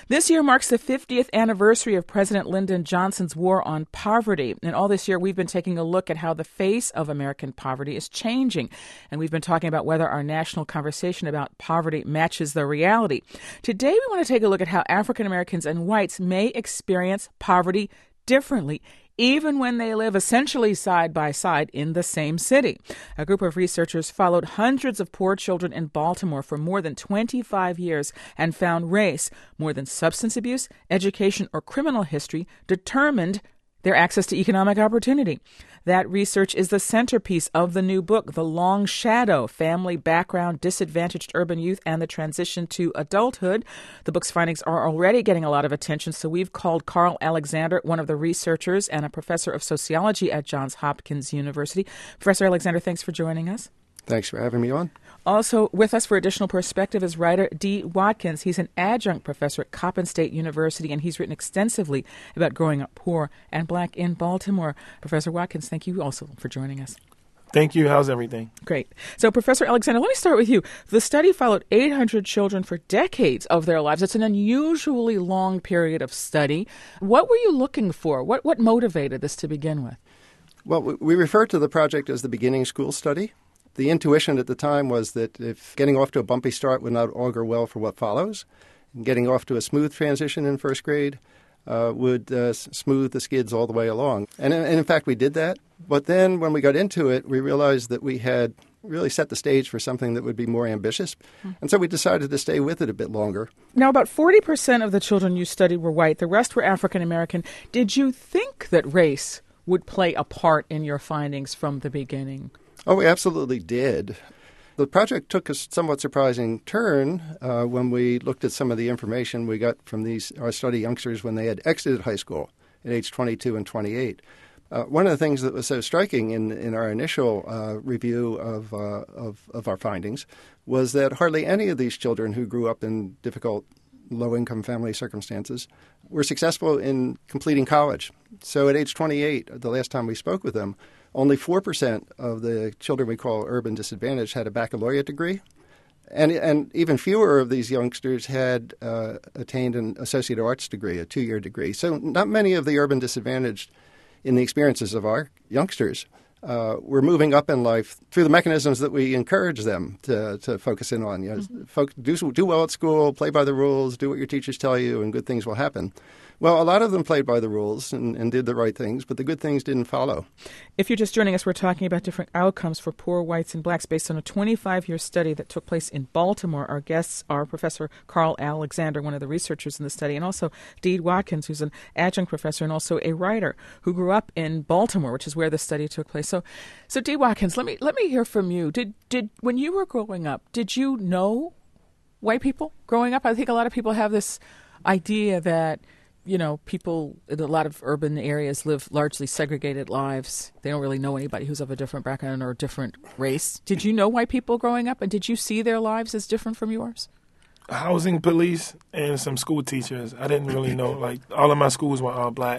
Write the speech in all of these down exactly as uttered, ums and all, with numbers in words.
This year marks the fiftieth anniversary of President Lyndon Johnson's war on poverty. And all this year, we've been taking a look at how the face of American poverty is changing. And we've been talking about whether our national conversation about poverty matches the reality. Today, we want to take a look at how African Americans and whites may experience poverty differently, even when they live essentially side by side in the same city. A group of researchers followed hundreds of poor children in Baltimore for more than twenty-five years and found race, more than substance abuse, education, or criminal history, determined their access to economic opportunity. That research is the centerpiece of the new book, The Long Shadow: Family Background, Disadvantaged Urban Youth, and the Transition to Adulthood. The book's findings are already getting a lot of attention, so we've called Carl Alexander, one of the researchers and a professor of sociology at Johns Hopkins University. Professor Alexander, thanks for joining us. Thanks for having me on. Also with us for additional perspective is writer Dee Watkins. He's an adjunct professor at Coppin State University, and he's written extensively about growing up poor and black in Baltimore. Professor Watkins, thank you also for joining us. Thank you. How's everything? Great. So, Professor Alexander, let me start with you. The study followed eight hundred children for decades of their lives. It's an unusually long period of study. What were you looking for? What, what motivated this to begin with? Well, we refer to the project as the Beginning School Study. The intuition at the time was that if getting off to a bumpy start would not augur well for what follows, and getting off to a smooth transition in first grade uh, would uh, smooth the skids all the way along. And, and in fact, we did that. But then when we got into it, we realized that we had really set the stage for something that would be more ambitious. And so we decided to stay with it a bit longer. Now, about forty percent of the children you studied were white. The rest were African American. Did you think that race would play a part in your findings from the beginning? Oh, we absolutely did. The project took a somewhat surprising turn uh, when we looked at some of the information we got from these our study youngsters when they had exited high school at age twenty-two and twenty-eight. Uh, one of the things that was so striking in, in our initial uh, review of, uh, of of our findings was that hardly any of these children who grew up in difficult low-income family circumstances were successful in completing college. So at age twenty-eight, the last time we spoke with them, only four percent of the children we call urban disadvantaged had a baccalaureate degree. And and even fewer of these youngsters had uh, attained an associate arts degree, a two-year degree. So not many of the urban disadvantaged in the experiences of our youngsters uh, were moving up in life through the mechanisms that we encourage them to, to focus in on. You know, mm-hmm. folk, do, do well at school, play by the rules, do what your teachers tell you, and good things will happen. Well, a lot of them played by the rules and, and did the right things, but the good things didn't follow. If you're just joining us, we're talking about different outcomes for poor whites and blacks based on a twenty-five-year study that took place in Baltimore. Our guests are Professor Carl Alexander, one of the researchers in the study, and also Dee Watkins, who's an adjunct professor and also a writer who grew up in Baltimore, which is where the study took place. So, so Dee Watkins, let me let me hear from you. Did did when you were growing up, did you know white people growing up? I think a lot of people have this idea that, you know, people in a lot of urban areas live largely segregated lives. They don't really know anybody who's of a different background or a different race. Did you know white people growing up, and did you see their lives as different from yours? Housing police and some school teachers. I didn't really know. Like, all of my schools were all black.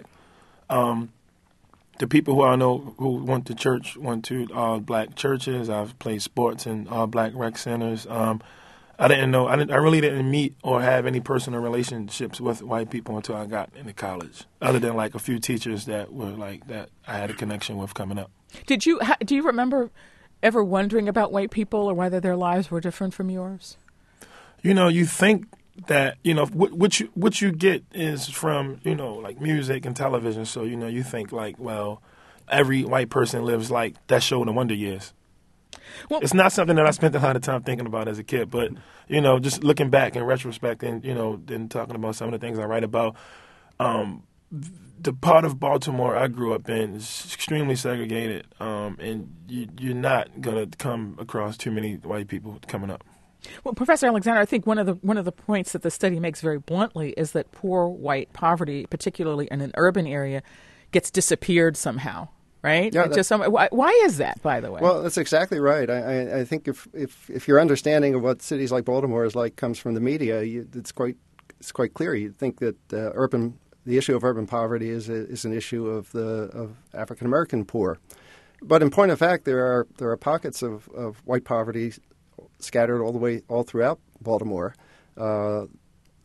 Um, the people who I know who went to church went to all black churches. I've played sports in all black rec centers. Um I didn't know. I, didn't, I really didn't meet or have any personal relationships with white people until I got into college, other than like a few teachers that were like that I had a connection with coming up. Did you do you remember ever wondering about white people or whether their lives were different from yours? You know, you think that, you know, what, what you what you get is from, you know, like music and television. So, you know, you think like, well, every white person lives like that show in the Wonder Years. Well, it's not something that I spent a lot of time thinking about as a kid, but, you know, just looking back in retrospect and, you know, then talking about some of the things I write about, um, the part of Baltimore I grew up in is extremely segregated, um, and you, you're not going to come across too many white people coming up. Well, Professor Alexander, I think one of the one of the points that the study makes very bluntly is that poor white poverty, particularly in an urban area, gets disappeared somehow. Right? Yeah, just some, why, why is that, by the way? Well, that's exactly right. I, I, I think if, if if your understanding of what cities like Baltimore is like comes from the media, you, it's quite it's quite clear. You think that uh, urban the issue of urban poverty is a, is an issue of the of African American poor. But in point of fact, there are there are pockets of, of white poverty scattered all the way all throughout Baltimore. Uh,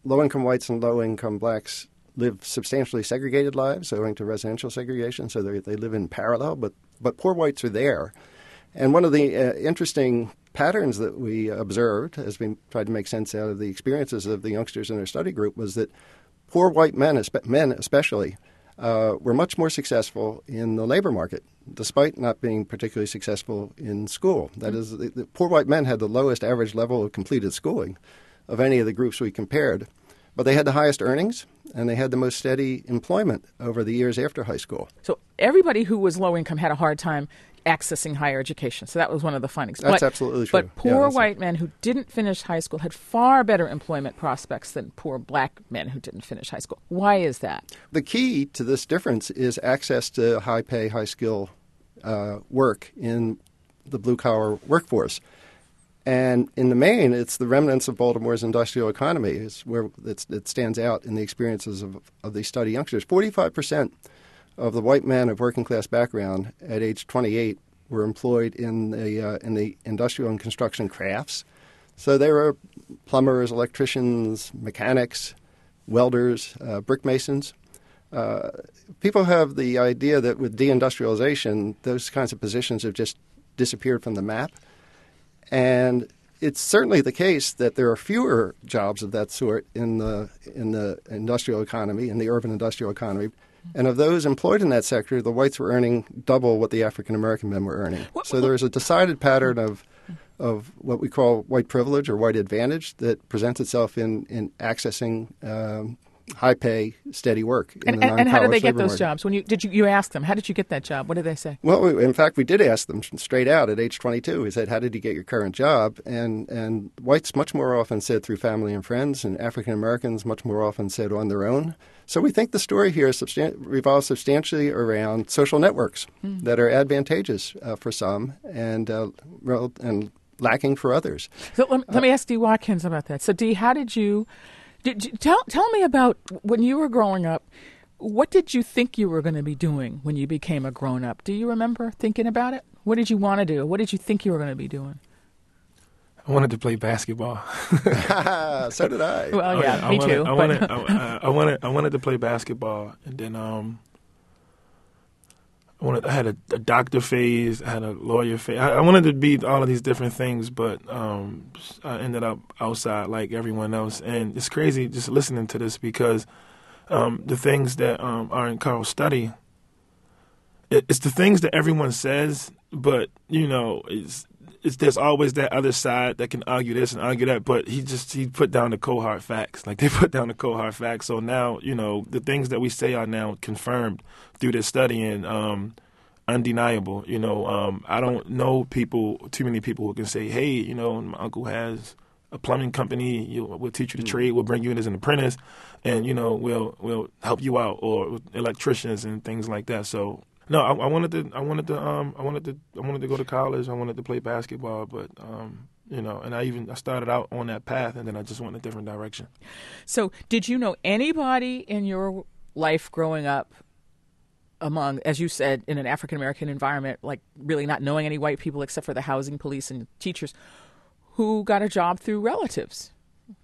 low-income whites and low-income blacks live substantially segregated lives owing to residential segregation, so they they live in parallel, but, but poor whites are there. And one of the uh, interesting patterns that we observed as we tried to make sense out of the experiences of the youngsters in our study group was that poor white men, men especially, uh, were much more successful in the labor market, despite not being particularly successful in school. That is, the, the poor white men had the lowest average level of completed schooling of any of the groups we compared. But they had the highest earnings, and they had the most steady employment over the years after high school. So everybody who was low income had a hard time accessing higher education. So that was one of the findings. That's but, absolutely true. But poor yeah, white men who didn't finish high school had far better employment prospects than poor black men who didn't finish high school. Why is that? The key to this difference is access to high-pay, high-skill uh, work in the blue-collar workforce. And in the main, it's the remnants of Baltimore's industrial economy. It's where it's, it stands out in the experiences of, of these study youngsters. forty-five percent of the white men of working-class background at age twenty-eight were employed in the, uh, in the industrial and construction crafts. So they were plumbers, electricians, mechanics, welders, uh, brick masons. Uh, people have the idea that with deindustrialization, those kinds of positions have just disappeared from the map. And it's certainly the case that there are fewer jobs of that sort in the in the industrial economy, in the urban industrial economy. And of those employed in that sector, the whites were earning double what the African-American men were earning. So there is a decided pattern of of what we call white privilege or white advantage that presents itself in, in accessing um, high-pay, steady work in and, the and, and how did they get labor those market. jobs? When you did you, you ask them, how did you get that job? What did they say? Well, we, in fact, we did ask them straight out at age twenty-two. We said, how did you get your current job? And and whites much more often said through family and friends, and African Americans much more often said on their own. So we think the story here substan- revolves substantially around social networks mm. that are advantageous uh, for some and uh, rel- and lacking for others. So let, uh, let me ask Dee Watkins about that. So Dee, how did you... Did you, tell tell me about when you were growing up. What did you think you were going to be doing when you became a grown up? Do you remember thinking about it? What did you want to do? What did you think you were going to be doing? I wanted to play basketball. So did I. Well, oh, yeah, yeah, me I wanted, too. I wanted, I, I wanted, I wanted to play basketball, and then um, I wanted. I had a, a doctor phase. I had a lawyer phase. I, I wanted to be all of these different things, but um, I ended up outside like everyone else. And it's crazy just listening to this because um, the things that um, are in Carl's study, it, it's the things that everyone says, but you know, it's, it's there's always that other side that can argue this and argue that. But he just he put down the cold hard facts, like they put down the cold hard facts. So now you know the things that we say are now confirmed through this study and um, undeniable. You know, um, I don't know people, too many people who can say, hey, you know, my uncle has a plumbing company. You know, we'll teach you the trade. We'll bring you in as an apprentice, and you know, we'll we'll help you out, or electricians and things like that. So. No, I, I wanted to. I wanted to. Um, I wanted to. I wanted to go to college. I wanted to play basketball, but um, you know, and I even I started out on that path, and then I just went in a different direction. So, did you know anybody in your life growing up, among, as you said, in an African American environment, like really not knowing any white people except for the housing police and teachers, who got a job through relatives?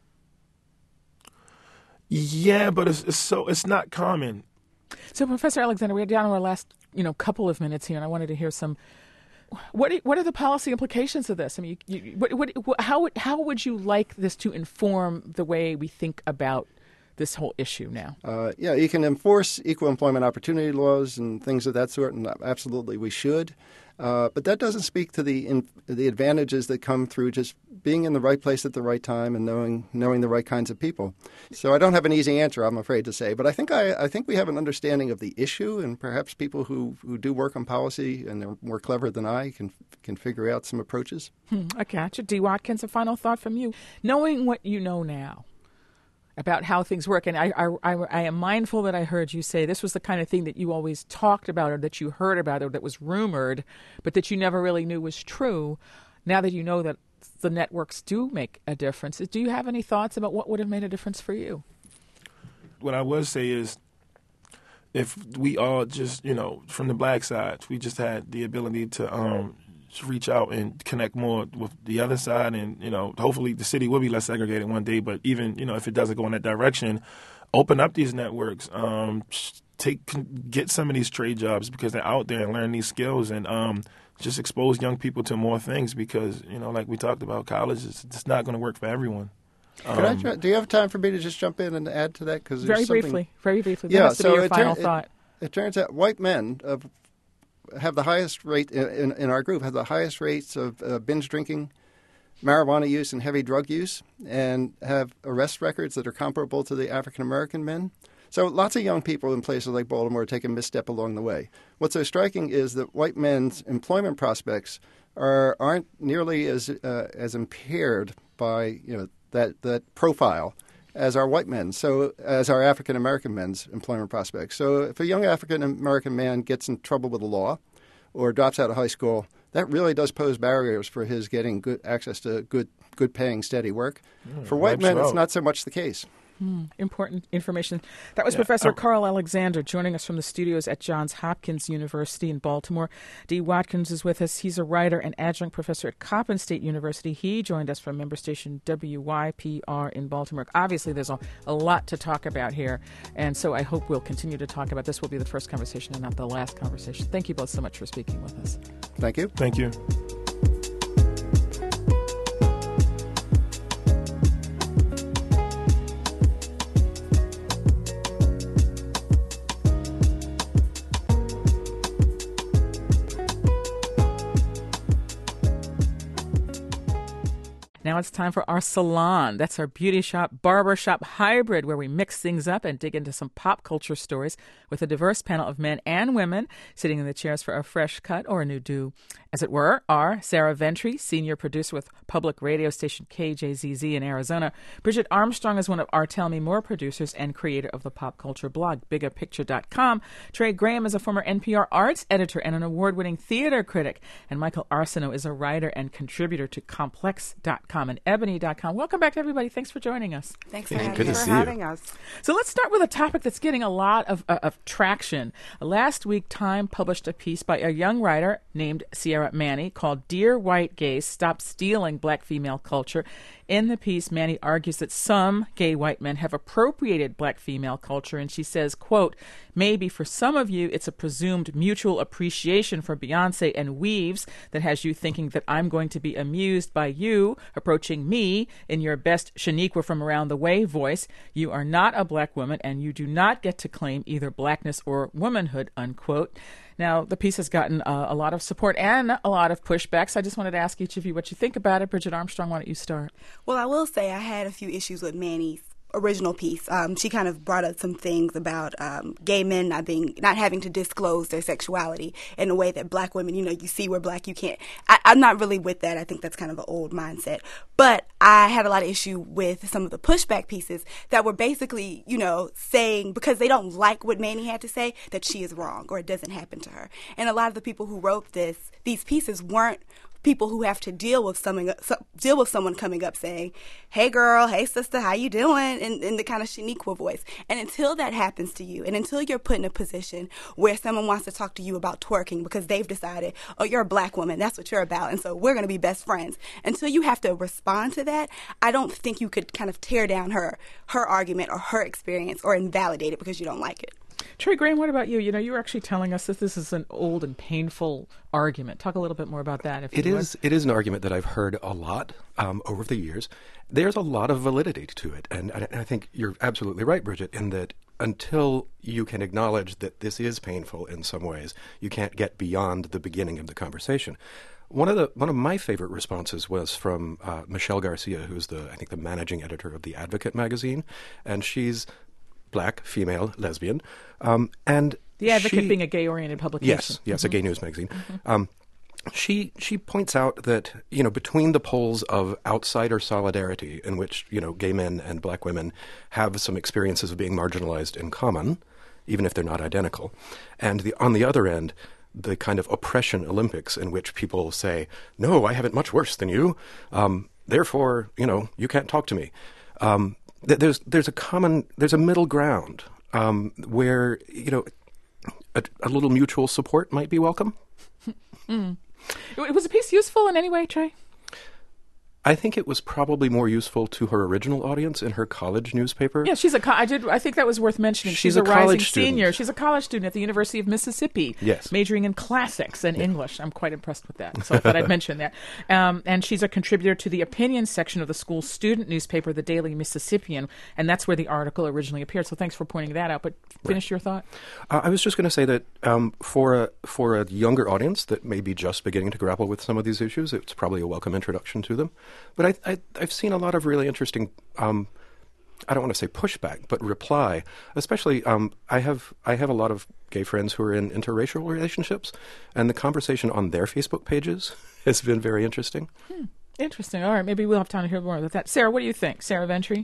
Yeah, but it's, it's so it's not common. So, Professor Alexander, we're down to our last, you know, couple of minutes here, and I wanted to hear some. What are, what are the policy implications of this? I mean, you, you, what, what, how would how would you like this to inform the way we think about this whole issue now? Uh, yeah, you can enforce equal employment opportunity laws and things of that sort, and absolutely we should. Uh, but that doesn't speak to the in, the advantages that come through just being in the right place at the right time and knowing knowing the right kinds of people. So I don't have an easy answer, I'm afraid to say. But I think I, I think we have an understanding of the issue, and perhaps people who, who do work on policy and they're more clever than I can can figure out some approaches. Hmm, I gotcha. Dee Watkins, a final thought from you. Knowing what you know now about how things work, and I, I, I, I am mindful that I heard you say this was the kind of thing that you always talked about or that you heard about or that was rumored, but that you never really knew was true. Now that you know that the networks do make a difference, do you have any thoughts about what would have made a difference for you? What I would say is if we all just, you know, from the black side, we just had the ability to um, reach out and connect more with the other side. And, you know, hopefully the city will be less segregated one day. But even, you know, if it doesn't go in that direction, open up these networks, um, take get some of these trade jobs because they're out there and learn these skills and um, just expose young people to more things because, you know, like we talked about, college is it's not going to work for everyone. Could I try, do you have time for me to just jump in and add to that? Cause very briefly, very briefly. That yeah, has to so be your it, final tur- thought. It, it turns out white men uh, have the highest rate in, in, in our group have the highest rates of uh, binge drinking, marijuana use, and heavy drug use, and have arrest records that are comparable to the African American men. So lots of young people in places like Baltimore take a misstep along the way. What's so striking is that white men's employment prospects are aren't nearly as uh, as impaired by you know that that profile as our white men, so as our African American men's employment prospects. So if a young African American man gets in trouble with the law or drops out of high school, that really does pose barriers for his getting good access to good good paying steady work. Mm, for white men, it's not so much the case. Hmm, important information. That was Yeah, Professor I- Carl Alexander joining us from the studios at Johns Hopkins University in Baltimore. Dee Watkins is with us. He's a writer and adjunct professor at Coppin State University. He joined us from member station W Y P R in Baltimore. Obviously, there's a, a lot to talk about here, and so I hope we'll continue to talk about this. Will be the first conversation and not the last conversation. Thank you both so much for speaking with us. Thank you. Thank you. Now it's time for our salon. That's our beauty shop, barber shop hybrid, where we mix things up and dig into some pop culture stories with a diverse panel of men and women sitting in the chairs for a fresh cut or a new do. As it were, are Sarah Ventry, senior producer with public radio station K J Z Z in Arizona. Bridget Armstrong is one of our Tell Me More producers and creator of the pop culture blog, bigger picture dot com. Trey Graham is a former N P R arts editor and an award-winning theater critic. And Michael Arsenault is a writer and contributor to complex dot com and ebony dot com. Welcome back, everybody. Thanks for joining us. Thanks for, Yeah, having, good to for see you. having us. So let's start with a topic that's getting a lot of, uh, of traction. Last week, Time published a piece by a young writer named Sierra Manny called Dear White Gays, Stop Stealing Black Female Culture. In the piece, Manny argues that some gay white men have appropriated black female culture, and she says, quote, maybe for some of you it's a presumed mutual appreciation for Beyonce and Weaves that has you thinking that I'm going to be amused by you approaching me in your best Shaniqua from around the way voice. You are not a black woman, and you do not get to claim either blackness or womanhood, unquote. Now, the piece has gotten uh, a lot of support and a lot of pushback, so I just wanted to ask each of you what you think about it. Bridget Armstrong, why don't you start? Well, I will say I had a few issues with Manny's original piece. Um, she kind of brought up some things about um, gay men not being, not having to disclose their sexuality in a way that black women, you know, you see we're black, you can't. I, I'm not really with that. I think that's kind of an old mindset. But I had a lot of issue with some of the pushback pieces that were basically, you know, saying, because they don't like what Manny had to say, that she is wrong or it doesn't happen to her. And a lot of the people who wrote this, these pieces weren't people who have to deal with someone deal with someone coming up saying, "Hey girl, hey sister, how you doing?" in, in the kind of Shaniqua voice. And until that happens to you, and until you're put in a position where someone wants to talk to you about twerking because they've decided, oh, you're a black woman, that's what you're about, and so we're going to be best friends. Until you have to respond to that, I don't think you could kind of tear down her her argument or her experience or invalidate it because you don't like it. Trey Graham, what about you? You know, you were actually telling us that this is an old and painful argument. Talk a little bit more about that, if It you would. is. It is an argument that I've heard a lot um, over the years. There's a lot of validity to it, and, and I think you're absolutely right, Bridget, in that until you can acknowledge that this is painful in some ways, you can't get beyond the beginning of the conversation. One of the one of my favorite responses was from uh, Michelle Garcia, who's the I think the managing editor of The Advocate magazine, and she's black, female, lesbian, um, and The Advocate she, being a gay-oriented publication. Yes, yes, a gay news magazine. Mm-hmm. Um, she she points out that, you know, between the poles of outsider solidarity, in which, you know, gay men and black women have some experiences of being marginalized in common, even if they're not identical, and the on the other end, the kind of oppression Olympics in which people say, no, I have it much worse than you, um, therefore, you know, you can't talk to me. Um, There's there's a common there's a middle ground um, where, you know, a, a little mutual support might be welcome. Mm. Was the piece useful in any way, Trey? I think it was probably more useful to her original audience in her college newspaper. Yeah, she's a. Co- I did. I think that was worth mentioning. She's She's, a a, rising college student. senior. She's a college student at the University of Mississippi. Yes. Majoring in classics and English. I'm quite impressed with that. So I thought I'd mention that. Um, and she's a contributor to the opinion section of the school's student newspaper, the Daily Mississippian, and that's where the article originally appeared. So thanks for pointing that out. But finish Right. your thought. Uh, I was just going to say that um, for a for a younger audience that may be just beginning to grapple with some of these issues, it's probably a welcome introduction to them. But I, I, I've seen a lot of really interesting, um, I don't want to say pushback, but reply. Especially, um, I have I have a lot of gay friends who are in interracial relationships, and the conversation on their Facebook pages has been very interesting. Hmm. Interesting. All right, maybe we'll have time to hear more about that. Sarah, what do you think? Sarah Ventry?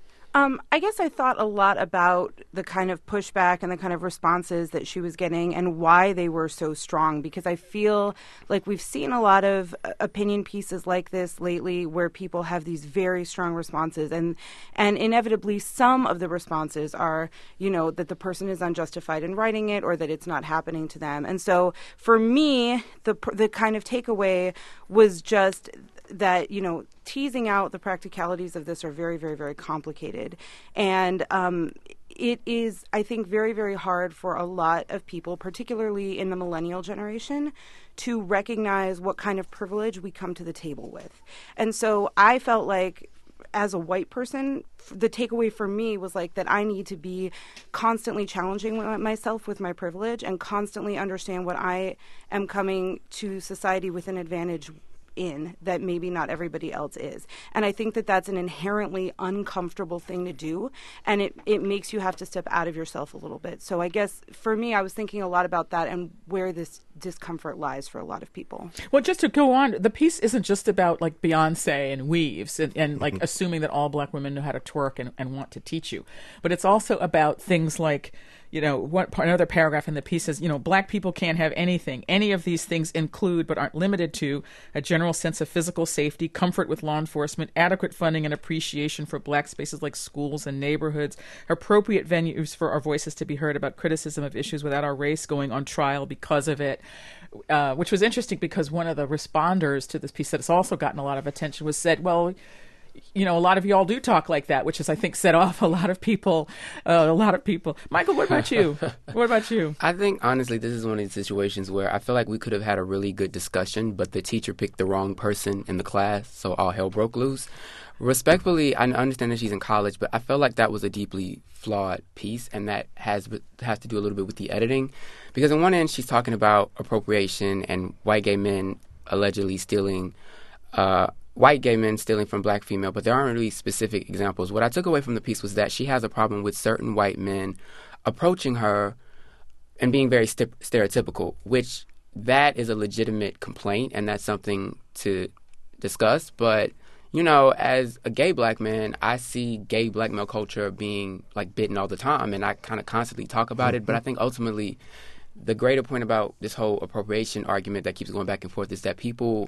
Um, I guess I thought a lot about the kind of pushback and the kind of responses that she was getting and why they were so strong, because I feel like we've seen a lot of opinion pieces like this lately where people have these very strong responses, and and inevitably some of the responses are, you know, that the person is unjustified in writing it or that it's not happening to them. And so for me, the the kind of takeaway was just that, you know, teasing out the practicalities of this are very, very, very complicated. And um, it is, I think, very, very hard for a lot of people, particularly in the millennial generation, to recognize what kind of privilege we come to the table with. And so I felt like, as a white person, the takeaway for me was like that I need to be constantly challenging myself with my privilege and constantly understand what I am coming to society with an advantage in that maybe not everybody else is. And I think that that's an inherently uncomfortable thing to do, and it, it makes you have to step out of yourself a little bit. So I guess for me, I was thinking a lot about that and where this discomfort lies for a lot of people. Well, just to go on, the piece isn't just about like Beyonce and weaves and, and like assuming that all black women know how to twerk and, and want to teach you, but it's also about things like, you know, what another paragraph in the piece says, you know, black people can't have anything. Any of these things include, but aren't limited to, a general sense of physical safety, comfort with law enforcement, adequate funding and appreciation for black spaces like schools and neighborhoods, appropriate venues for our voices to be heard about criticism of issues without our race going on trial because of it. Uh, which was interesting because one of the responders to this piece that has also gotten a lot of attention was said, well, you know, a lot of y'all do talk like that, which is, I think, set off a lot of people. Uh, a lot of people. Michael, what about you? What about you? I think, honestly, this is one of these situations where I feel like we could have had a really good discussion, but the teacher picked the wrong person in the class, so all hell broke loose. Respectfully, I understand that she's in college, but I felt like that was a deeply flawed piece, and that has has to do a little bit with the editing. Because on one end, she's talking about appropriation and white gay men allegedly stealing uh white gay men stealing from black female, but there aren't really specific examples. What I took away from the piece was that she has a problem with certain white men approaching her and being very st- stereotypical, which that is a legitimate complaint, and that's something to discuss. But, you know, as a gay black man, I see gay black male culture being, like, bitten all the time, and I kind of constantly talk about mm-hmm. it. But I think ultimately the greater point about this whole appropriation argument that keeps going back and forth is that people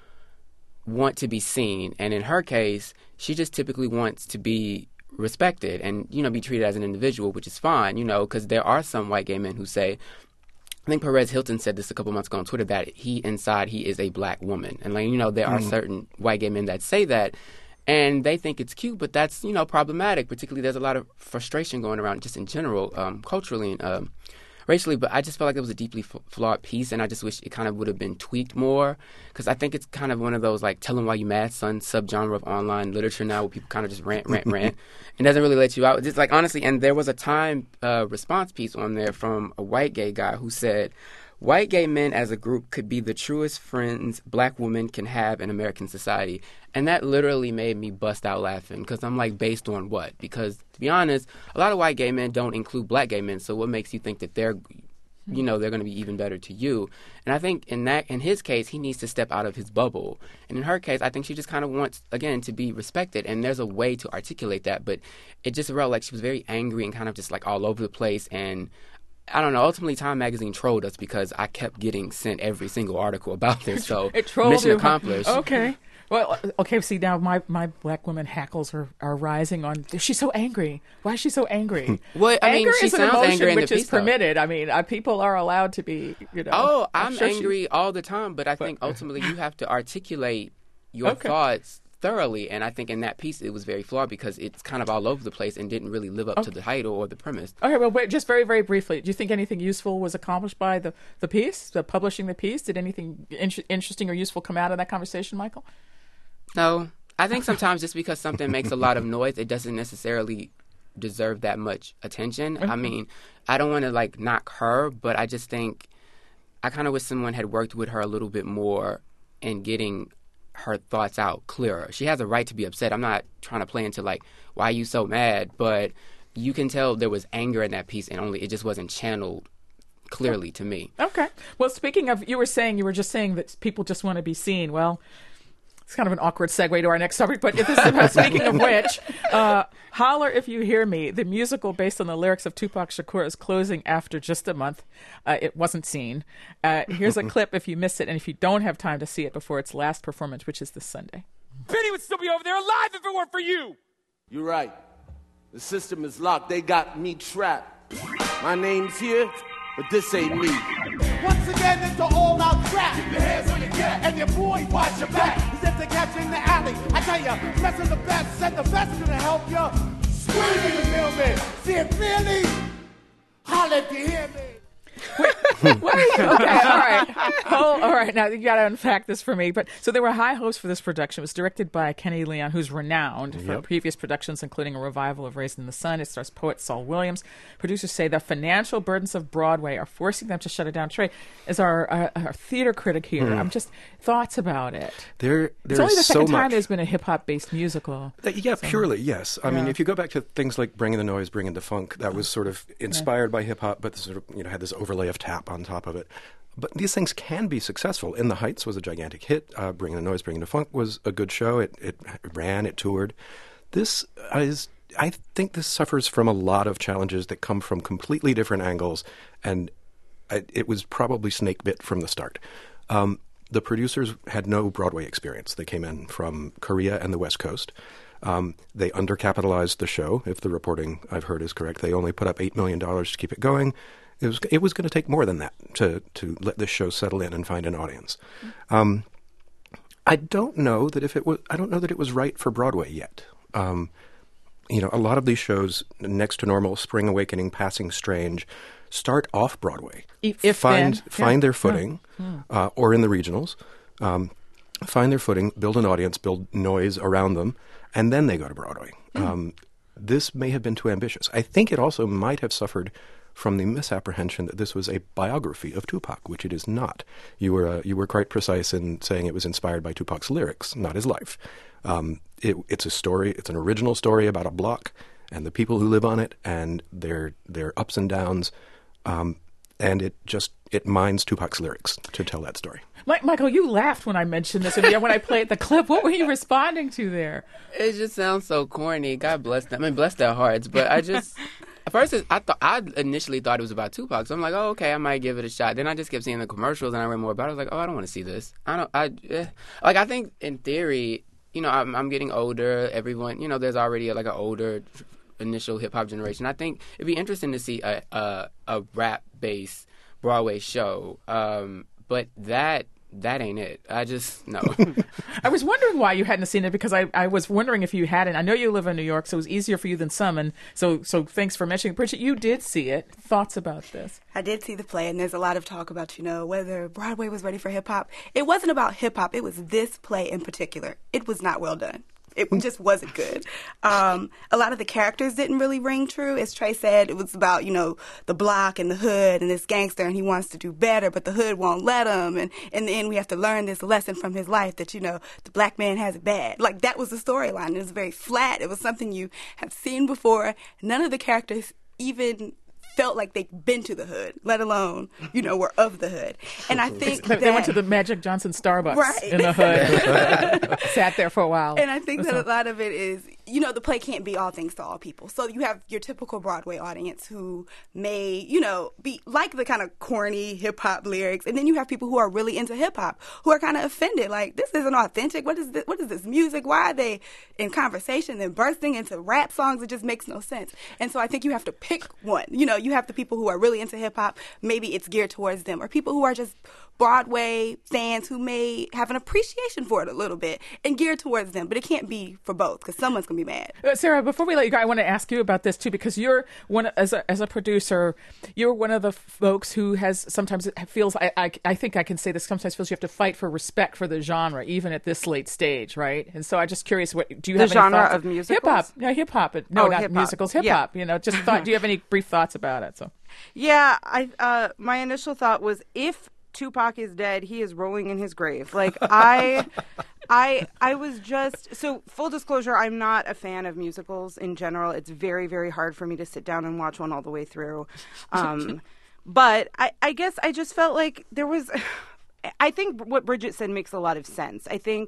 want to be seen, and in her case, she just typically wants to be respected and, you know, be treated as an individual, which is fine, you know, because there are some white gay men who say, I think Perez Hilton said this a couple months ago on Twitter, that he inside he is a black woman, and, like, you know, there mm. are certain white gay men that say that, and they think it's cute, but that's, you know, problematic. Particularly, there's a lot of frustration going around just in general, um, culturally and um, racially, but I just felt like it was a deeply f- flawed piece, and I just wish it kind of would have been tweaked more, because I think it's kind of one of those, like, tell them why you mad, son, subgenre of online literature now, where people kind of just rant, rant, rant. It doesn't really let you out. Just, like, honestly, and there was a Time uh, response piece on there from a white gay guy who said, white gay men as a group could be the truest friends black women can have in American society. And that literally made me bust out laughing, because I'm like, based on what? Because, to be honest, a lot of white gay men don't include black gay men, so what makes you think that they're, you know, they're going to be even better to you? And I think in that, in his case, he needs to step out of his bubble. And in her case, I think she just kind of wants, again, to be respected. And there's a way to articulate that, but it just felt like she was very angry and kind of just like all over the place. And I don't know, ultimately Time Magazine trolled us because I kept getting sent every single article about this, so it trolled mission you. accomplished. Okay. Well, okay, see, now my, my black women hackles are, are rising on, she's so angry. Why is she so angry? Well, I mean, anger she is an sounds emotion angry in the which is piece, though. permitted. I mean, uh, people are allowed to be, you know. Oh, I'm sure she- angry all the time, but I think ultimately you have to articulate your Okay. thoughts thoroughly, and I think in that piece it was very flawed because it's kind of all over the place and didn't really live up to the title or the premise. Okay, well, wait, just very, very briefly, do you think anything useful was accomplished by the, the piece, the publishing the piece? Did anything in- interesting or useful come out of that conversation, Michael? No, I think sometimes just because something makes a lot of noise, it doesn't necessarily deserve that much attention. I mean, I don't want to like knock her, but I just think I kind of wish someone had worked with her a little bit more in getting her thoughts out clearer. She has a right to be upset. I'm not trying to play into like, why are you so mad? But you can tell there was anger in that piece, and only it just wasn't channeled clearly to me. Okay. Well, speaking of, you were saying, you were just saying that people just want to be seen. Well, it's kind of an awkward segue to our next subject, but this is about, speaking of which, uh, Holler If You Hear Me, the musical based on the lyrics of Tupac Shakur, is closing after just a month. Uh, it wasn't seen. Uh, here's a clip if you missed it, and if you don't have time to see it before its last performance, which is this Sunday. Benny would still be over there alive if it weren't for you. You're right. The system is locked. They got me trapped. My name's here, but this ain't me. Once again, it's an all-out trap. Keep your hands on your cat, and your boy watch your back. As if they catch you in the alley. I tell ya, best of the best, and the best gonna help ya. Scream in the mailman. See it clearly. Holler if you hear me. Wait, okay, all right. Oh, all right. Now you got to unpack this for me. But so there were high hopes for this production. It was directed by Kenny Leon, who's renowned for Yep. previous productions, including a revival of Raised in the Sun. It stars poet Saul Williams. Producers say the financial burdens of Broadway are forcing them to shut it down. Trey, as our, uh, our theater critic here, I'm just thoughts about it. There, It's there's only the so second time much. there's been a hip hop based musical. Uh, Yeah, purely, yes. I mean, Yeah. if you go back to things like Bringing the Noise, Bringing the Funk, that was sort of inspired by hip hop, but sort of, you know, had this overlay of tap on top of it. But these things can be successful. In the Heights was a gigantic hit. Uh, Bringing the Noise, Bringing the Funk was a good show. It, it ran, it toured. This is, I think this suffers from a lot of challenges that come from completely different angles, and I, it was probably snake bit from the start. Um, the producers had no Broadway experience. They came in from Korea and the West Coast. Um, they undercapitalized the show, if the reporting I've heard is correct. They only put up eight million dollars to keep it going. It was it was going to take more than that to, to let this show settle in and find an audience. Um, I don't know that if it was I don't know that it was right for Broadway yet. Um, you know, a lot of these shows, Next to Normal, Spring Awakening, Passing Strange, start off Broadway. If- if find then, find yeah. their footing, uh, or in the regionals, um, find their footing, build an audience, build noise around them, and then they go to Broadway. Um, this may have been too ambitious. I think it also might have suffered from the misapprehension that this was a biography of Tupac, which it is not. You were uh, you were quite precise in saying it was inspired by Tupac's lyrics, not his life. Um, it, it's a story. It's an original story about a block and the people who live on it and their their ups and downs. Um, and it just it mines Tupac's lyrics to tell that story. Mike, Michael, you laughed when I mentioned this, and when I played the clip. What were you responding to there? It just sounds so corny. God bless them. I mean, bless their hearts. But I just, at first, I thought I initially thought it was about Tupac. So I'm like, oh, okay, I might give it a shot. Then I just kept seeing the commercials, and I read more about it. I was like, oh, I don't want to see this. I don't. I eh. like. I think in theory, you know, I'm, I'm getting older. Everyone, you know, there's already like an older initial hip hop generation. I think it'd be interesting to see a a, a rap based Broadway show. Um, but that. That ain't it. I just, no. I was wondering why you hadn't seen it, because I, I was wondering if you hadn't. I know you live in New York, so it was easier for you than some, and so so thanks for mentioning it. Bridget, you did see it. Thoughts about this? I did see the play, and there's a lot of talk about, you know, whether Broadway was ready for hip-hop. It wasn't about hip-hop. It was this play in particular. It was not well done. It just wasn't good. Um, a lot of the characters didn't really ring true. As Trey said, it was about, you know, the block and the hood and this gangster, and he wants to do better, but the hood won't let him. And in the end, we have to learn this lesson from his life that, you know, the black man has it bad. Like, that was the storyline. It was very flat. It was something you have seen before. None of the characters even felt like they'd been to the hood, let alone, you know, were of the hood. And I think They, that, they went to the Magic Johnson Starbucks Right. in the hood, sat there for a while. And I think that a lot of it is you know, the play can't be all things to all people. So you have your typical Broadway audience who may, you know, be like the kind of corny hip-hop lyrics. And then you have people who are really into hip-hop who are kind of offended. Like, this isn't authentic. What is this, what is this music? Why are they in conversation and bursting into rap songs? It just makes no sense. And so I think you have to pick one. You know, you have the people who are really into hip-hop. Maybe it's geared towards them. Or people who are just Broadway fans who may have an appreciation for it a little bit and geared towards them. But it can't be for both because someone's going to be mad. Uh, Sarah, before we let you go, I want to ask you about this too, because you're one as a as a producer, you're one of the folks who has sometimes feels I, I I think I can say this sometimes feels you have to fight for respect for the genre even at this late stage, right? And so I'm just curious, what do you the have genre any thoughts? of musicals? Hip hop, yeah, hip hop. No, oh, not hip-hop. musicals, hip hop. Yeah. You know, just thought. Do you have any brief thoughts about it? So, yeah, I uh, my initial thought was if Tupac is dead, he is rolling in his grave. Like I, I, I was just so full disclosure. I'm not a fan of musicals in general. It's very, very hard for me to sit down and watch one all the way through. Um, but I, I guess I just felt like there was. I think what Bridget said makes a lot of sense. I think.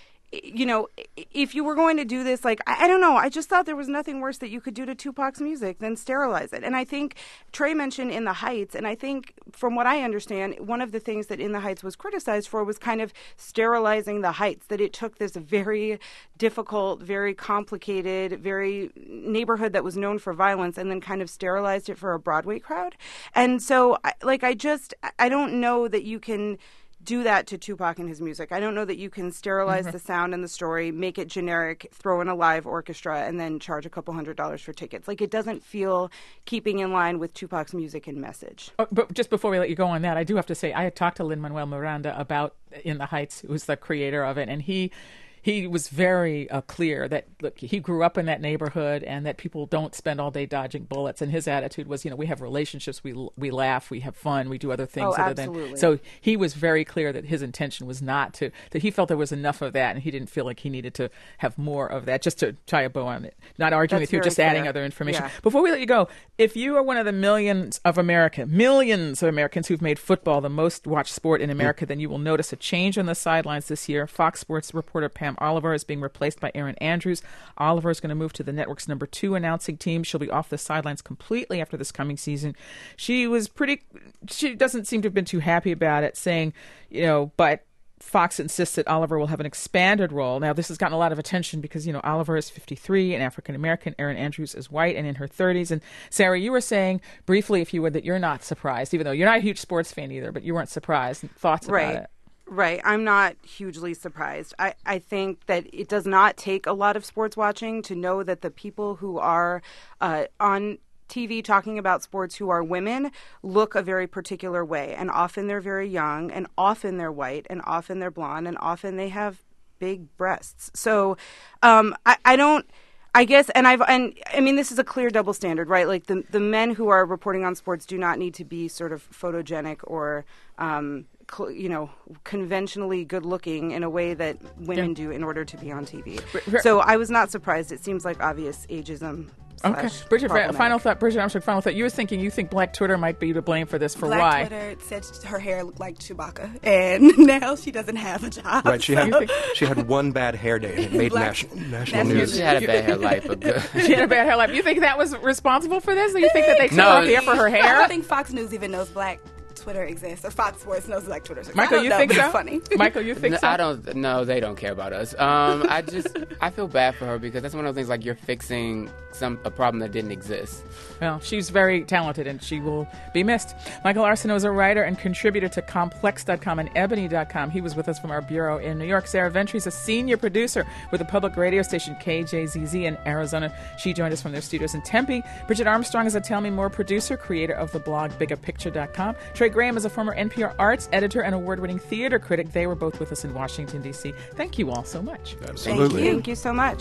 You know, if you were going to do this, like, I, I don't know, I just thought there was nothing worse that you could do to Tupac's music than sterilize it. And I think Trey mentioned In the Heights, and I think from what I understand, one of the things that In the Heights was criticized for was kind of sterilizing the Heights, that it took this very difficult, very complicated, very neighborhood that was known for violence and then kind of sterilized it for a Broadway crowd. And so, like, I just, I don't know that you can do that to Tupac and his music. I don't know that you can sterilize mm-hmm. the sound and the story, make it generic, throw in a live orchestra, and then charge a couple hundred dollars for tickets. Like, it doesn't feel keeping in line with Tupac's music and message. Oh, but just before we let you go on that, I do have to say, I had talked to Lin-Manuel Miranda about In the Heights, who's the creator of it, and he he was very uh, clear that, look, he grew up in that neighborhood and that people don't spend all day dodging bullets. And his attitude was, you know, we have relationships, we we laugh, we have fun, we do other things. Oh, other absolutely. Than, so he was very clear that his intention was not to, that he felt there was enough of that and he didn't feel like he needed to have more of that, just to tie a bow on it. Not arguing That's with you, just fair. adding other information. Yeah. Before we let you go, if you are one of the millions of America, millions of Americans who've made football the most watched sport in America, mm. then you will notice a change on the sidelines this year. Fox Sports reporter Pam Oliver is being replaced by Erin Andrews. Oliver is going to move to the network's number two announcing team. She'll be off the sidelines completely after this coming season. She was pretty, she doesn't seem to have been too happy about it, saying, you know, but Fox insists that Oliver will have an expanded role. Now, this has gotten a lot of attention because, you know, Oliver is fifty-three and African-American. Erin Andrews is white and in her thirties. And Sarah, you were saying briefly, if you would, that you're not surprised, even though you're not a huge sports fan either, but you weren't surprised. Thoughts right. about it? Right. I'm not hugely surprised. I, I think that it does not take a lot of sports watching to know that the people who are uh, on T V talking about sports who are women look a very particular way. And often they're very young, and often they're white, and often they're blonde, and often they have big breasts. So um, I, I don't... I guess, and I've, and I mean, this is a clear double standard, right? Like the the men who are reporting on sports do not need to be sort of photogenic or, um, cl- you know, conventionally good looking in a way that women yeah. do in order to be on T V. So I was not surprised. It seems like obvious ageism. Okay, Bridget. Final thought, Bridget Armstrong. Final thought. You were thinking you think Black Twitter might be to blame for this. For Black why? Twitter said her hair looked like Chewbacca, and now she doesn't have a job. Right. She so. had she had one bad hair day, and it made Black, national national news. She had a bad hair life, but good. She had a bad hair life. You think that was responsible for this? Or you think that they took no, off hair for her hair? I don't think Fox News even knows Black Twitter exists, or Fox Sports knows Black Twitter exists. Michael, you know, think so? Funny. Michael, you think no, so? I don't. No, they don't care about us. Um, I just I feel bad for her because that's one of those things like you're fixing some a problem that didn't exist. Well, she's very talented and she will be missed. Michael Arceneaux is a writer and contributor to complex dot com and ebony dot com. He was with us from our bureau in New York. Sarah Ventry is a senior producer with the public radio station K J Z Z in Arizona. She joined us from their studios in Tempe. Bridget Armstrong is a Tell Me More producer, creator of the blog bigger picture dot com. Trey Graham is a former N P R arts editor and award-winning theater critic. They were both with us in Washington, D C. Thank you all so much. Absolutely. Thank you, Thank you so much.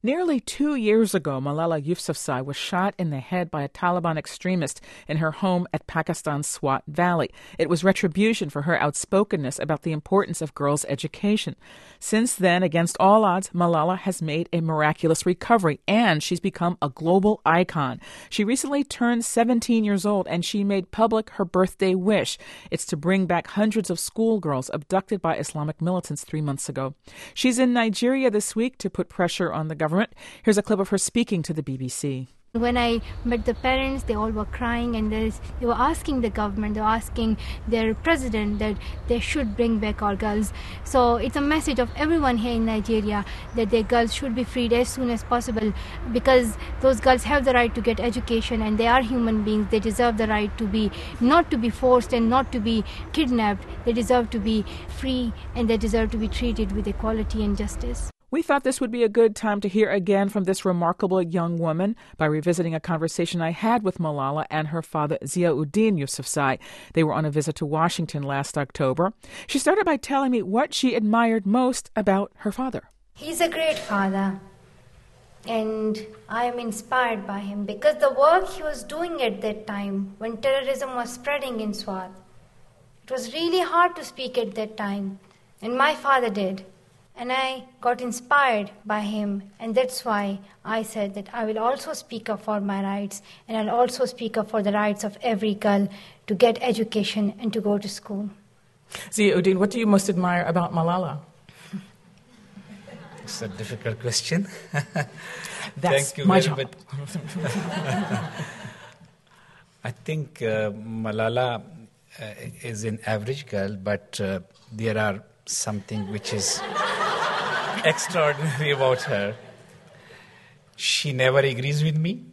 Nearly two years ago, Malala Yousafzai was shot in the head by a Taliban extremist in her home at Pakistan's Swat Valley. It was retribution for her outspokenness about the importance of girls' education. Since then, against all odds, Malala has made a miraculous recovery, and she's become a global icon. She recently turned seventeen years old, and she made public her birthday wish. It's to bring back hundreds of schoolgirls abducted by Islamic militants three months ago. She's in Nigeria this week to put pressure on the government. Here's a clip of her speaking to the B B C. When I met the parents, they all were crying, and they were asking the government, they were asking their president that they should bring back our girls. So it's a message of everyone here in Nigeria that their girls should be freed as soon as possible, because those girls have the right to get education, and they are human beings. They deserve the right to be, not to be forced and not to be kidnapped. They deserve to be free, and they deserve to be treated with equality and justice. We thought this would be a good time to hear again from this remarkable young woman by revisiting a conversation I had with Malala and her father, Ziauddin Yousafzai. They were on a visit to Washington last October. She started by telling me what she admired most about her father. He's a great father, and I am inspired by him because the work he was doing at that time when terrorism was spreading in Swat, it was really hard to speak at that time, and my father did. And I got inspired by him, and that's why I said that I will also speak up for my rights, and I'll also speak up for the rights of every girl to get education and to go to school. Ziauddin, what do you most admire about Malala? It's a difficult question. That's Thank you my very job. much. I think uh, Malala uh, is an average girl, but uh, there are something which is extraordinary about her. She never agrees with me.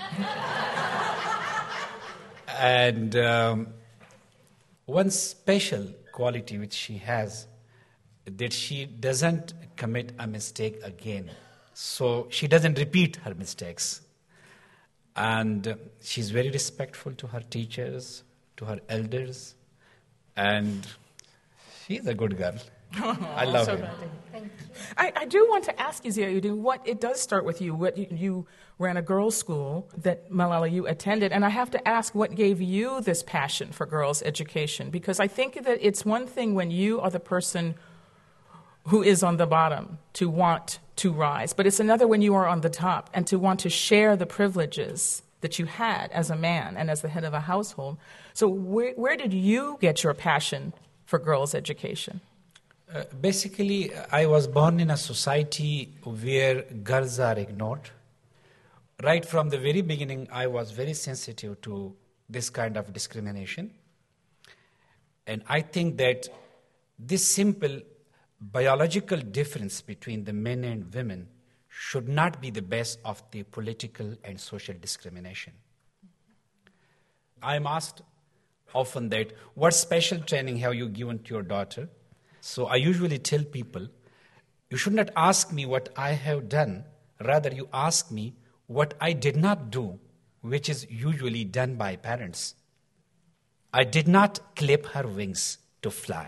And um, one special quality which she has, that she doesn't commit a mistake again. So she doesn't repeat her mistakes. And uh, she's very respectful to her teachers, to her elders, and she's a good girl. I love so her. Thank you. I, I do want to ask you, Ziauddin, what it does start with you. What you, you ran a girls' school that Malala you attended, and I have to ask, what gave you this passion for girls' education? Because I think that it's one thing when you are the person who is on the bottom to want to rise, but it's another when you are on the top and to want to share the privileges that you had as a man and as the head of a household. So where, where did you get your passion for girls' education? Uh, basically, I was born in a society where girls are ignored. Right from the very beginning, I was very sensitive to this kind of discrimination. And I think that this simple biological difference between the men and women should not be the base of the political and social discrimination. I am asked often that, what special training have you given to your daughter? So I usually tell people, you should not ask me what I have done, rather you ask me what I did not do, which is usually done by parents. I did not clip her wings to fly.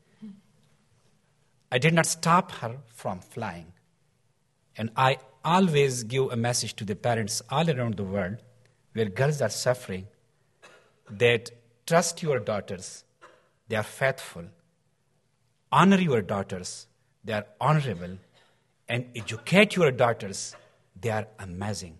I did not stop her from flying. And I always give a message to the parents all around the world where girls are suffering, that trust your daughters, they are faithful. Honor your daughters, they are honorable. And educate your daughters, they are amazing.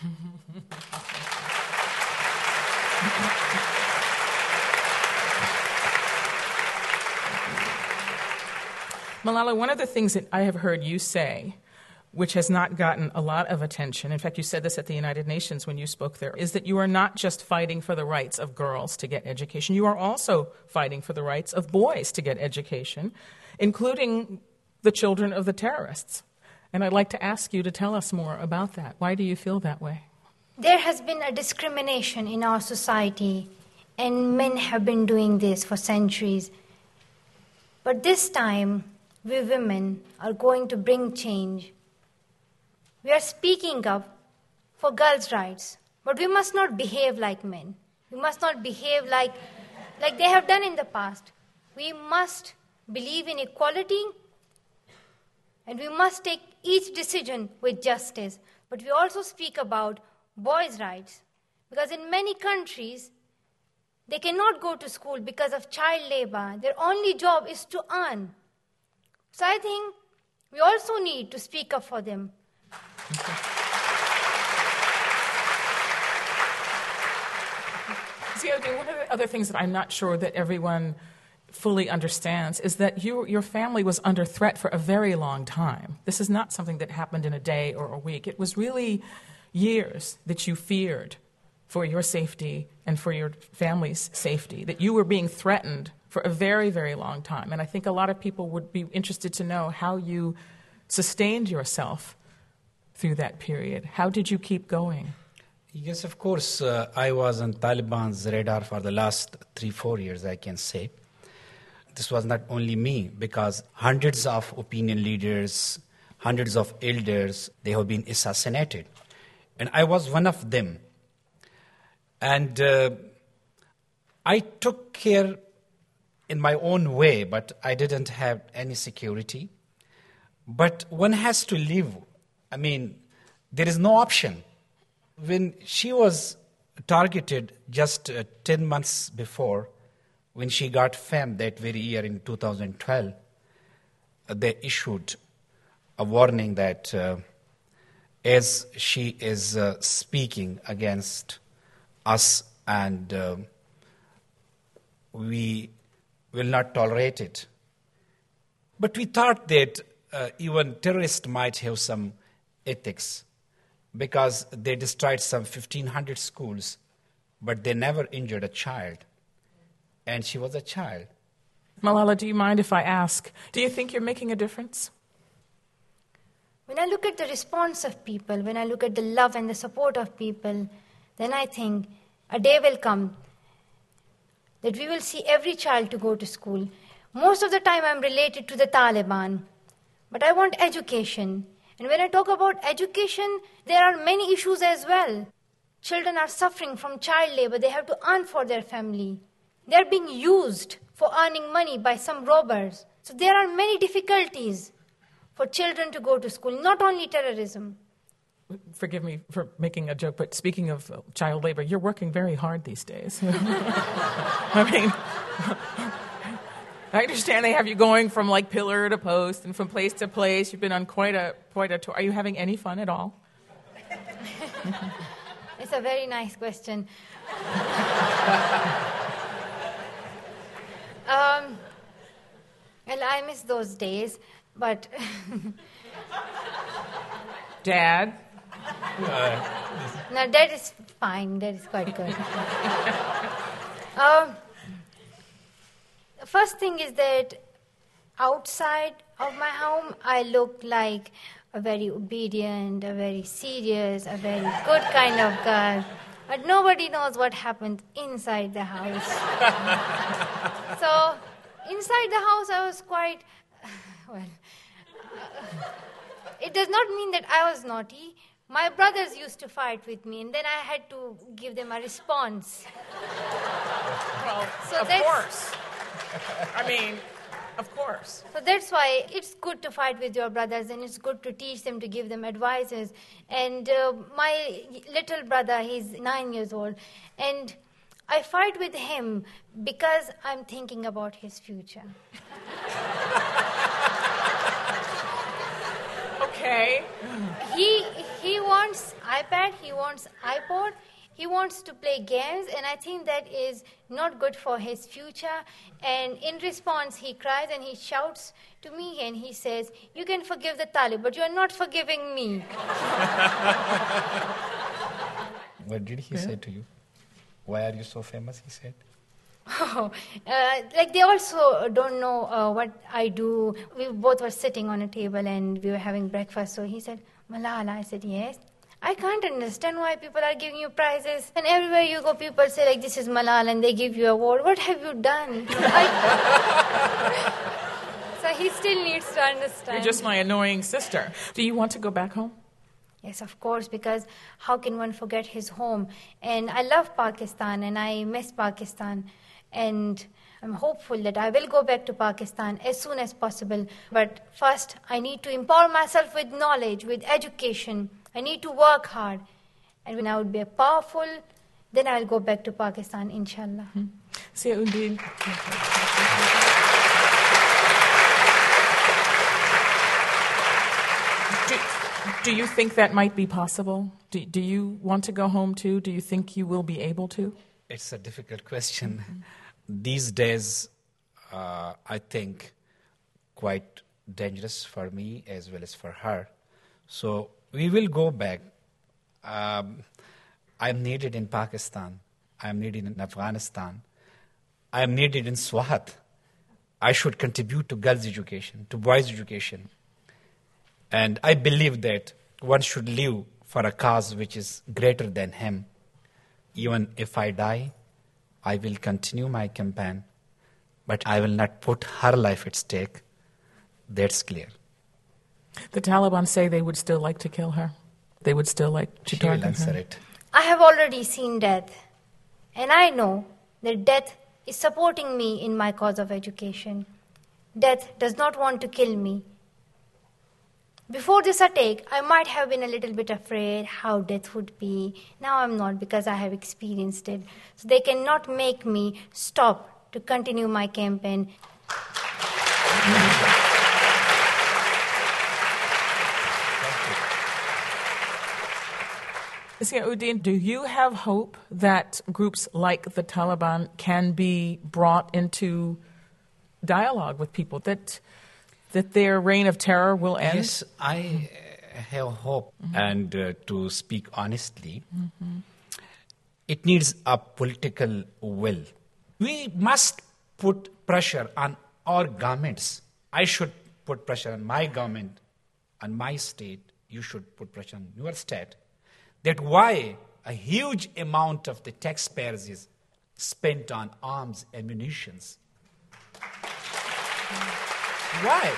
Malala, one of the things that I have heard you say, which has not gotten a lot of attention, in fact, you said this at the United Nations when you spoke there, is that you are not just fighting for the rights of girls to get education, you are also fighting for the rights of boys to get education, including the children of the terrorists. And I'd like to ask you to tell us more about that. Why do you feel that way? There has been a discrimination in our society, and men have been doing this for centuries. But this time, we women are going to bring change. We are speaking up for girls' rights, but we must not behave like men. We must not behave like, like they have done in the past. We must believe in equality and we must take each decision with justice. But we also speak about boys' rights, because in many countries, they cannot go to school because of child labor. Their only job is to earn. So I think we also need to speak up for them. See, okay, one of the other things that I'm not sure that everyone fully understands is that you, your family was under threat for a very long time. This is not something that happened in a day or a week. It was really years that you feared for your safety and for your family's safety, that you were being threatened for a very, very long time. And I think a lot of people would be interested to know how you sustained yourself through that period. How did you keep going? Yes, of course. Uh, I was on Taliban's radar for the last three, four years, I can say. This was not only me, because hundreds of opinion leaders, hundreds of elders, they have been assassinated. And I was one of them. And uh, I took care in my own way, but I didn't have any security. But one has to live. I mean, there is no option. When she was targeted just uh, ten months before, when she got fame that very year in two thousand twelve, uh, they issued a warning that uh, as she is uh, speaking against us, and uh, we will not tolerate it. But we thought that uh, even terrorists might have some ethics, because they destroyed some fifteen hundred schools, but they never injured a child. And she was a child. Malala, do you mind if I ask, do you think you're making a difference? When I look at the response of people, when I look at the love and the support of people, then I think a day will come that we will see every child to go to school. Most of the time I'm related to the Taliban, but I want education. And when I talk about education, there are many issues as well. Children are suffering from child labor. They have to earn for their family. They are being used for earning money by some robbers. So there are many difficulties for children to go to school, not only terrorism. Forgive me for making a joke, but speaking of child labor, you're working very hard these days. I mean, I understand they have you going from like pillar to post and from place to place. You've been on quite a quite a tour. Are you having any fun at all? It's a very nice question. um, well, I miss those days, but... Dad? No, that is fine. That is quite good. um, the first thing is that outside of my home, I look like a very obedient, a very serious, a very good kind of girl. But nobody knows what happened inside the house. So, inside the house, I was quite, well, uh, it does not mean that I was naughty. My brothers used to fight with me, and then I had to give them a response. Well, so of course. I mean, of course. So that's why it's good to fight with your brothers, and it's good to teach them, to give them advices. And uh, my little brother, he's nine years old, and I fight with him because I'm thinking about his future. Okay. He he wants iPad, he wants iPod, he wants to play games, and I think that is not good for his future. And in response, he cries and he shouts to me and he says, "You can forgive the Talib, but you are not forgiving me." What did he yeah. say to you? Why are you so famous, he said? Oh, uh, like they also don't know uh, what I do. We both were sitting on a table and we were having breakfast. So he said, "Malala." I said, "Yes." "I can't understand why people are giving you prizes. And everywhere you go, people say, like, this is Malala, and they give you an award. What have you done?" I... So he still needs to understand. You're just my annoying sister. Do you want to go back home? Yes, of course, because how can one forget his home? And I love Pakistan, and I miss Pakistan. And I'm hopeful that I will go back to Pakistan as soon as possible. But first, I need to empower myself with knowledge, with education. I need to work hard. And when I would be powerful, then I'll go back to Pakistan, inshallah. Mm-hmm. Zia Uddin. Do, do you think that might be possible? Do, do you want to go home too? Do you think you will be able to? It's a difficult question. Mm-hmm. These days, uh, I think, quite dangerous for me as well as for her. So we will go back. Um, I'm needed in Pakistan. I'm needed in Afghanistan. I'm needed in Swat. I should contribute to girls' education, to boys' education. And I believe that one should live for a cause which is greater than him. Even if I die, I will continue my campaign, but I will not put her life at stake. That's clear. The Taliban say they would still like to kill her. They would still like to She will target answer her. it. I have already seen death, and I know that death is supporting me in my cause of education. Death does not want to kill me. Before this attack, I might have been a little bit afraid how death would be. Now I'm not, because I have experienced it. So they cannot make me stop to continue my campaign. Zia Uddin, do you have hope that groups like the Taliban can be brought into dialogue with people, that that their reign of terror will end? Yes, I have hope. Mm-hmm. And uh, to speak honestly, mm-hmm. it needs a political will. We must put pressure on our governments. I should put pressure on my government, on my state. You should put pressure on your state. That why a huge amount of the taxpayers is spent on arms and munitions. Why?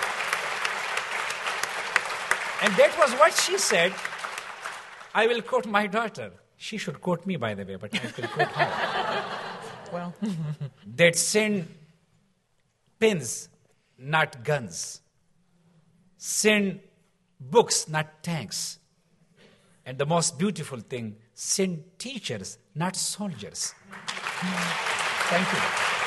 And that was what she said. I will quote my daughter. She should quote me, by the way, but I will quote her. Well, that send pins, not guns. Send books, not tanks. And the most beautiful thing, send teachers, not soldiers. Thank you.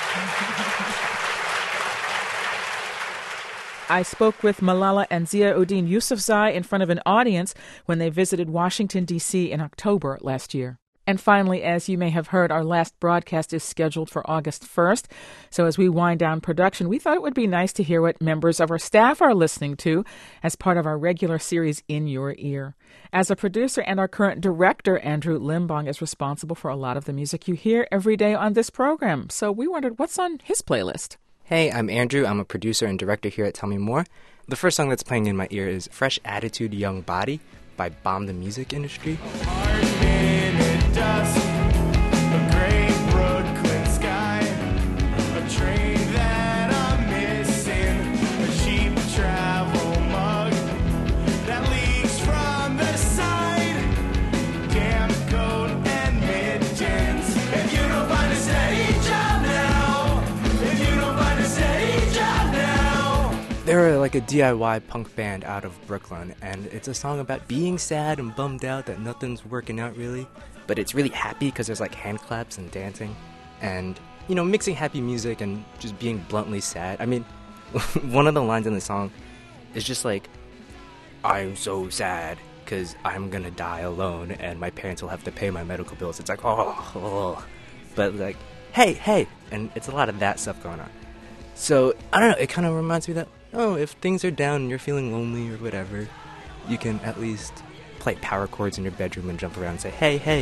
I spoke with Malala and Zia Uddin Yousafzai in front of an audience when they visited Washington, D C in October last year. And finally, as you may have heard, our last broadcast is scheduled for August first. So as we wind down production, we thought it would be nice to hear what members of our staff are listening to as part of our regular series, In Your Ear. As a producer and our current director, Andrew Limbong is responsible for a lot of the music you hear every day on this program. So we wondered, what's on his playlist? Hey, I'm Andrew. I'm a producer and director here at Tell Me More. The first song that's playing in my ear is Fresh Attitude, Young Body by Bomb the Music Industry. Dust, a gray Brooklyn sky, a train that I'm missing, a cheap travel mug that leaks from the side, damp coat and mittens. If you don't find a steady job now, if you don't find a steady job now. They're like a D I Y punk band out of Brooklyn, and it's a song about being sad and bummed out that nothing's working out really. But it's really happy because there's like hand claps and dancing and, you know, mixing happy music and just being bluntly sad. I mean, one of the lines in the song is just like, I'm so sad because I'm going to die alone and my parents will have to pay my medical bills. It's like, oh, oh, but like, hey, hey. And it's a lot of that stuff going on. So, I don't know, it kind of reminds me that, oh, if things are down and you're feeling lonely or whatever, you can at least play power chords in your bedroom and jump around and say, hey, hey.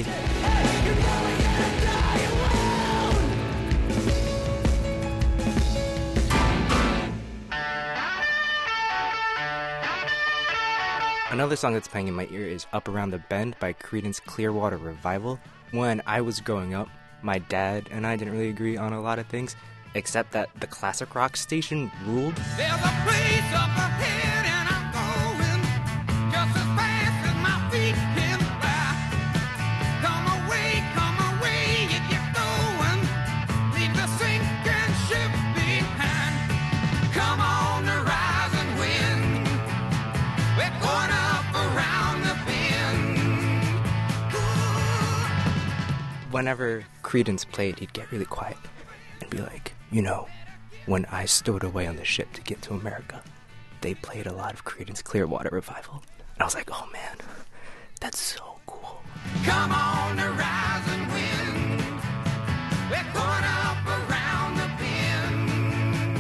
Another song that's playing in my ear is Up Around the Bend by Creedence Clearwater Revival. When I was growing up, my dad and I didn't really agree on a lot of things, except that the classic rock station ruled. There's a place up ahead and I'm going just as fast as my feet can fly. Come away, come away, you get going. Leave the sinking ship whenever Creedence played, he'd get really quiet and be like, you know, when I stowed away on the ship to get to America, they played a lot of Creedence Clearwater Revival. And I was like, oh man, that's so cool. Come on, the rising wind. We're going up around the bend.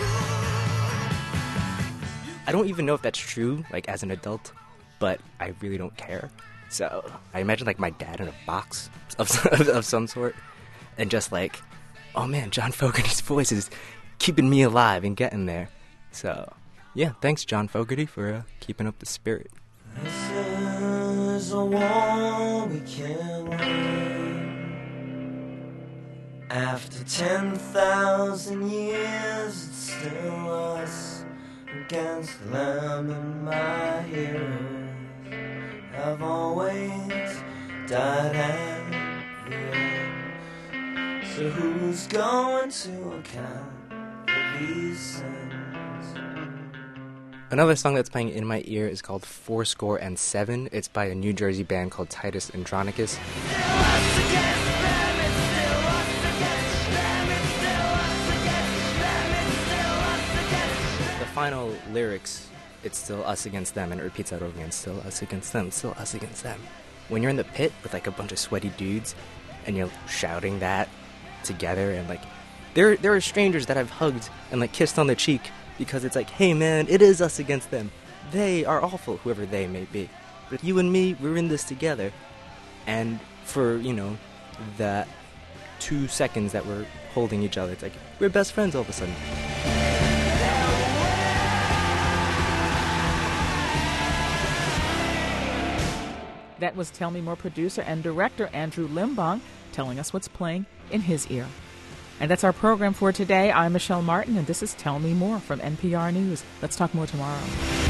I don't even know if that's true, like as an adult, but I really don't care. So I imagine like my dad in a box of, of some sort, and just like, oh man, John Fogerty's voice is keeping me alive and getting there. So yeah, thanks John Fogerty for uh, keeping up the spirit. This is a war we can win. After ten thousand years, it's still us against them, and my heroes have always died at the end. So who's going to account for these sins? Another song that's playing in my ear is called Fourscore and Seven. It's by a New Jersey band called Titus Andronicus. The final lyrics, it's still us against them, and it repeats that over again, still us against them, still us against them. When you're in the pit with like a bunch of sweaty dudes, and you're shouting that together, and like, there there are strangers that I've hugged and like kissed on the cheek, because it's like, hey man, it is us against them. They are awful, whoever they may be. But you and me, we're in this together. And for, you know, that two seconds that we're holding each other, it's like, we're best friends all of a sudden. That was Tell Me More producer and director Andrew Limbong telling us what's playing in his ear. And that's our program for today. I'm Michelle Martin, and this is Tell Me More from N P R News. Let's talk more tomorrow.